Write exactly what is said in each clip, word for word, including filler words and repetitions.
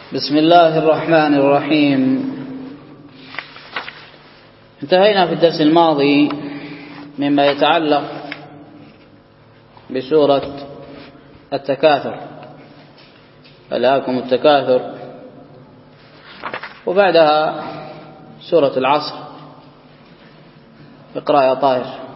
بسم الله الرحمن الرحيم. انتهينا في الدرس الماضي مما يتعلق بسورة التكاثر، ألهاكم التكاثر، وبعدها سورة العصر. اقرأ يا طاهر.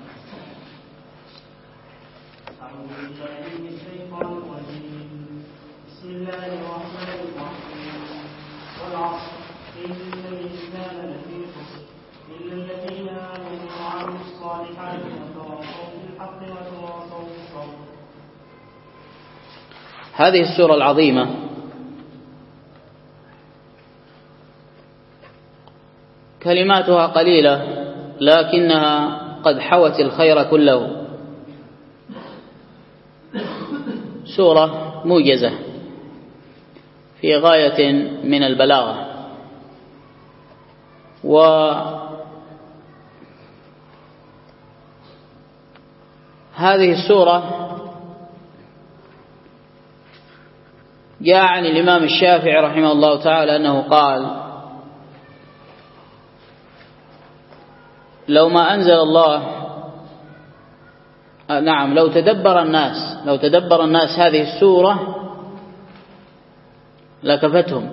هذه السورة العظيمة كلماتها قليلة لكنها قد حوت الخير كله. سورة موجزة في غاية من البلاغة، وهذه السورة جاء عن الإمام الشافعي رحمه الله تعالى أنه قال: لو ما أنزل الله آه نعم لو تدبر الناس لو تدبر الناس هذه السورة لكفتهم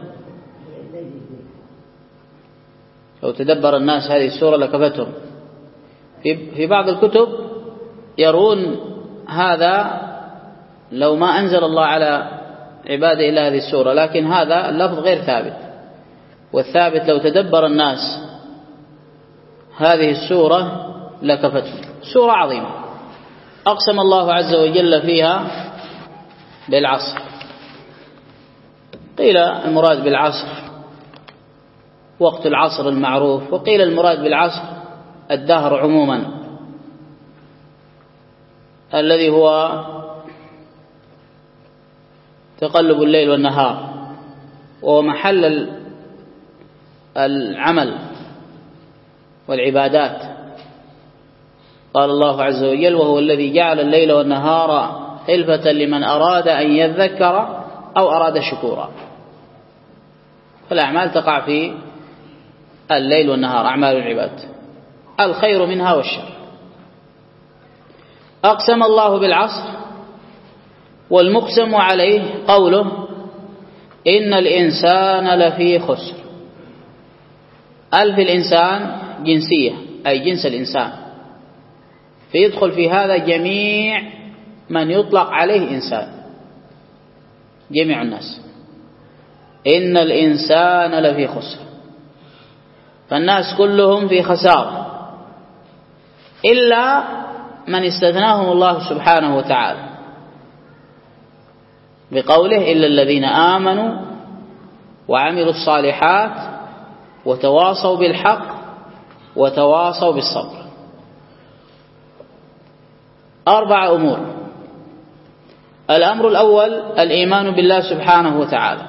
لو تدبر الناس هذه السورة لكفتهم. في في بعض الكتب يرون هذا لو ما أنزل الله على عباده إلا هذه السورة، لكن هذا اللفظ غير ثابت، والثابت لو تدبر الناس هذه السورة لكفتهم. سورة عظيمة أقسم الله عز وجل فيها بالعصر. قيل المراد بالعصر وقت العصر المعروف، وقيل المراد بالعصر الدهر عموما الذي هو تقلب الليل والنهار، وهو محل العمل والعبادات. قال الله عز وجل: وهو الذي جعل الليل والنهار خلفة لمن أراد أن يذكر أو أراد شكورا. فالأعمال تقع في الليل والنهار، أعمال العباد، الخير منها والشر. أقسم الله بالعصر، والمقسم عليه قوله: إن الإنسان لفي خسر. ألف الإنسان جنسية، أي جنس الإنسان، فيدخل في هذا جميع من يطلق عليه إنسان، جميع الناس. إن الإنسان لفي خسر، فالناس كلهم في خسارة إلا من استثناهم الله سبحانه وتعالى بقوله: إلا الذين آمنوا وعملوا الصالحات وتواصوا بالحق وتواصوا بالصبر. أربع أمور. الأمر الأول الإيمان بالله سبحانه وتعالى،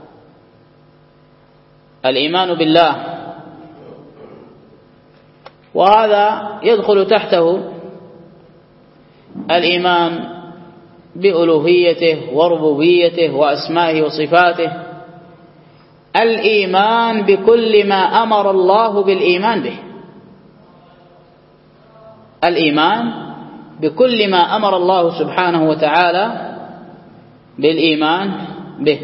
الإيمان بالله، وهذا يدخل تحته الإيمان بألوهيته وربوبيته وأسمائه وصفاته، الإيمان بكل ما أمر الله بالإيمان به، الإيمان بكل ما أمر الله سبحانه وتعالى بالإيمان به.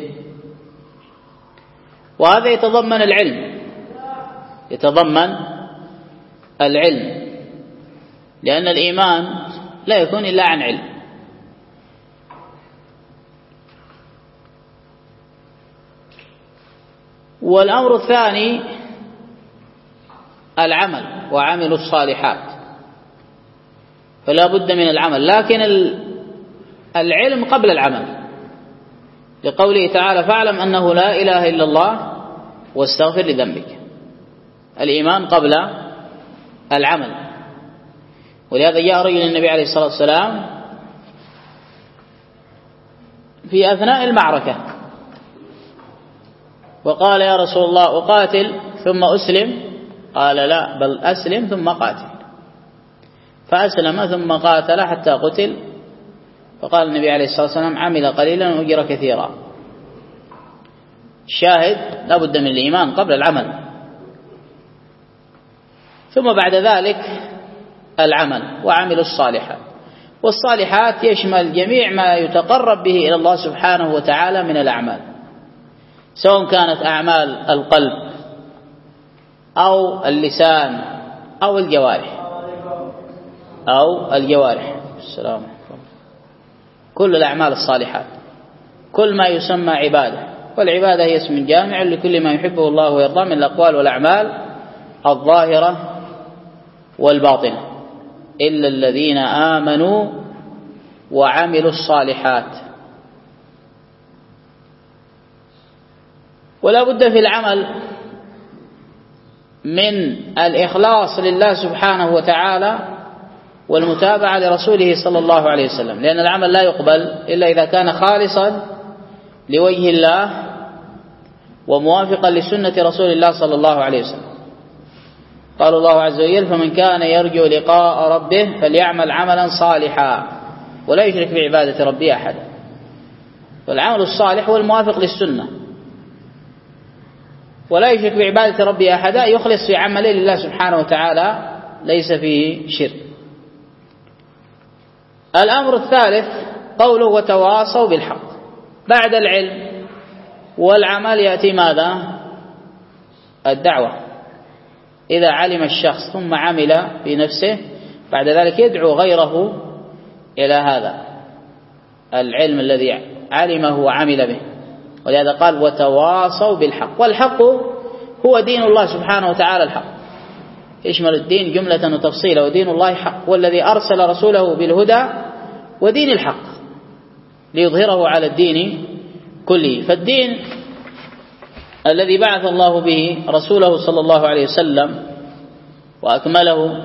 وهذا يتضمن العلم، يتضمن العلم، لأن الإيمان لا يكون إلا عن علم. والأمر الثاني العمل، وعملوا الصالحات، فلا بد من العمل، لكن العلم قبل العمل، لقوله تعالى: فاعلم أنه لا إله إلا الله واستغفر لذنبك. الإيمان قبل العمل. ولهذا جاء رجل النبي عليه الصلاة والسلام في أثناء المعركة وقال: يا رسول الله أقاتل ثم أسلم؟ قال: لا، بل أسلم ثم قاتل. فأسلم ثم قاتل حتى قتل، فقال النبي عليه الصلاة والسلام: عمل قليلا وأجر كثيرا. الشاهد لا بد من الإيمان قبل العمل، ثم بعد ذلك العمل وعمل الصالحات. والصالحات يشمل جميع ما يتقرب به إلى الله سبحانه وتعالى من الأعمال، سواء كانت أعمال القلب أو اللسان أو الجوارح أو الجوارح السلام عليكم. كل الأعمال الصالحات، كل ما يسمى عبادة، والعبادة هي اسم جامع لكل ما يحبه الله ويرضاه من الأقوال والأعمال الظاهرة والباطنة، إلا الذين آمنوا وعملوا الصالحات. ولا بد في العمل من الإخلاص لله سبحانه وتعالى والمتابعة لرسوله صلى الله عليه وسلم، لأن العمل لا يقبل إلا إذا كان خالصا لوجه الله وموافقا لسنة رسول الله صلى الله عليه وسلم. قال الله عز وجل: فمن كان يرجو لقاء ربه فليعمل عملا صالحا ولا يشرك بعبادة ربه أحدا. فالعمل الصالح هو الموافق للسنة، ولا يشرك بعبادة ربه أحدا، يخلص في عمله لله سبحانه وتعالى ليس فيه شرك. الأمر الثالث قوله: وتواصوا بالحق. بعد العلم والعمل يأتي ماذا؟ الدعوة. إذا علم الشخص ثم عمل في نفسه بعد ذلك يدعو غيره إلى هذا العلم الذي علمه وعمل به. ولهذا قال: وتواصوا بالحق. والحق هو دين الله سبحانه وتعالى الحق، يشمل الدين جملة وتفصيلا، ودين الله حق، والذي أرسل رسوله بالهدى ودين الحق ليظهره على الدين كله. فالدين الذي بعث الله به رسوله صلى الله عليه وسلم وأكمله: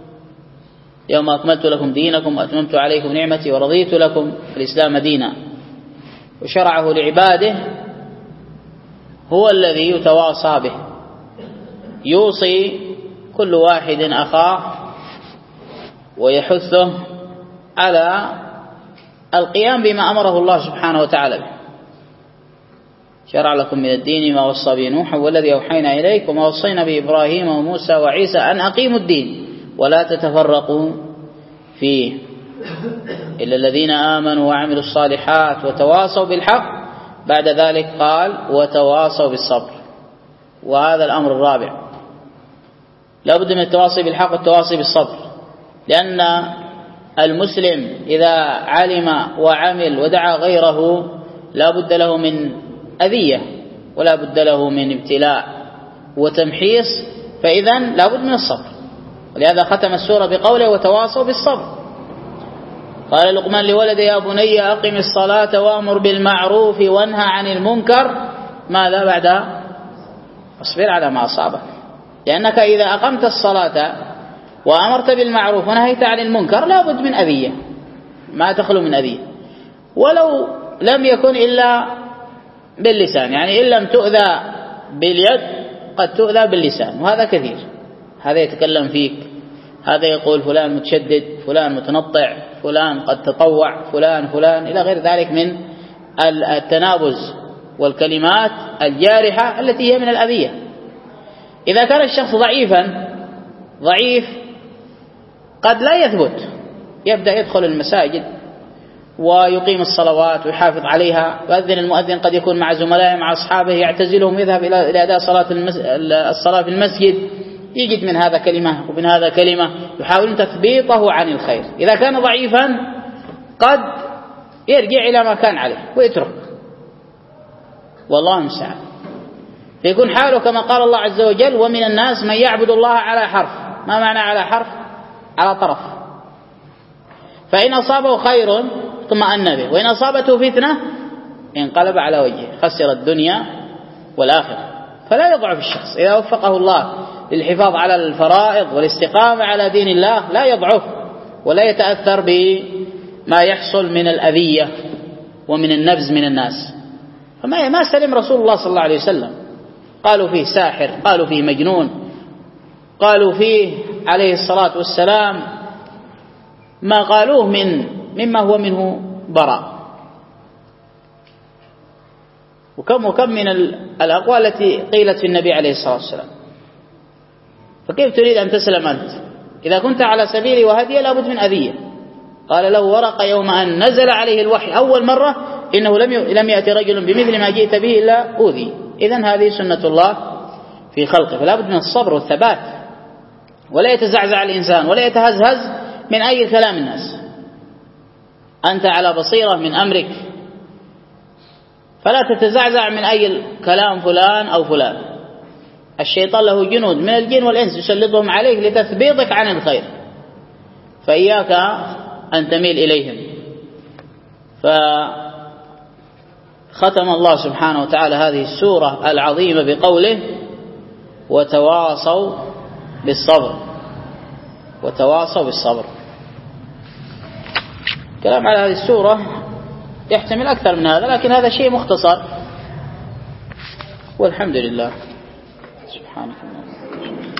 يوم أكملت لكم دينكم وأتممت عليكم نعمتي ورضيت لكم الإسلام دينا، وشرعه لعباده، هو الذي يتواصى به، يوصي كل واحد أخاه ويحثه على القيام بما أمره الله سبحانه وتعالى به. شرع لكم من الدين ما وصى به نوح والذي أوحينا إليك وما وصينا به إبراهيم وموسى وعيسى أن أقيموا الدين ولا تتفرقوا فيه إلا الذين آمنوا وعملوا الصالحات وتواصوا بالحق. بعد ذلك قال: وتواصوا بالصبر. وهذا الأمر الرابع، لا بد من التواصي بالحق والتواصي بالصبر، لأن المسلم إذا علم وعمل ودعا غيره لا بد له من أذية ولا بد له من ابتلاء وتمحيص، فإذا لا بد من الصبر. ولهذا ختم السورة بقوله: وتواصوا بالصبر. قال لقمان لولده: يا بني أقم الصلاة وأمر بالمعروف وانهى عن المنكر. ماذا بعدها؟ اصبر على ما أصابك، لأنك إذا أقمت الصلاة وأمرت بالمعروف ونهيت عن المنكر لا بد من أذية، ما تخلو من أذية، ولو لم يكن إلا باللسان. يعني إن لم تؤذى باليد قد تؤذى باللسان، وهذا كثير. هذا يتكلم فيك، هذا يقول فلان متشدد، فلان متنطع، فلان قد تطوع، فلان فلان إلى غير ذلك من التنابز والكلمات الجارحة التي هي من الأذية. إذا كان الشخص ضعيفا ضعيف قد لا يثبت، يبدأ يدخل المساجد ويقيم الصلوات ويحافظ عليها، يؤذن المؤذن قد يكون مع زملائه مع أصحابه، يعتزلهم يذهب إلى أداء صلاة الصلاة في المسجد، يجد من هذا كلمة ومن هذا كلمة، يحاول تثبيطه عن الخير. إذا كان ضعيفا قد يرجع إلى ما كان عليه ويترك، والله المستعان. فيكون حاله كما قال الله عز وجل: ومن الناس من يعبد الله على حرف. ما معنى على حرف؟ على طرف. فإن أصابه خير اطمأن به، وإن أصابته فتنة انقلب على وجهه، خسر الدنيا والآخرة. فلا يضعف الشخص إذا وفقه الله للحفاظ على الفرائض والاستقامة على دين الله، لا يضعف ولا يتأثر بما يحصل من الأذية ومن النبز من الناس. فما ما سلم رسول الله صلى الله عليه وسلم، قالوا فيه ساحر، قالوا فيه مجنون، قالوا فيه عليه الصلاة والسلام ما قالوه من مما هو منه براء. وكم وكم من الأقوال التي قيلت في النبي عليه الصلاة والسلام. فكيف تريد أن تسلم أنت إذا كنت على سبيل وهدي؟ لابد من أذية. قال له ورقة يوم أن نزل عليه الوحي أول مرة إنه لم لم يأتي رجل بمثل ما جئت به إلا أوذي. إذن هذه سنة الله في خلقه، فلا بد من الصبر والثبات، ولا يتزعزع الإنسان ولا يتهزهز من أي كلام الناس. أنت على بصيرة من أمرك، فلا تتزعزع من أي كلام فلان أو فلان. الشيطان له جنود من الجن والإنس يسلطهم عليك لتثبيطك عن الخير، فإياك أن تميل إليهم. فختم الله سبحانه وتعالى هذه السورة العظيمة بقوله وتواصوا بالصبر. وتواصوا بالصبر. كلام على هذه السورة يحتمل أكثر من هذا، لكن هذا شيء مختصر، والحمد لله. سبحانك اللهم.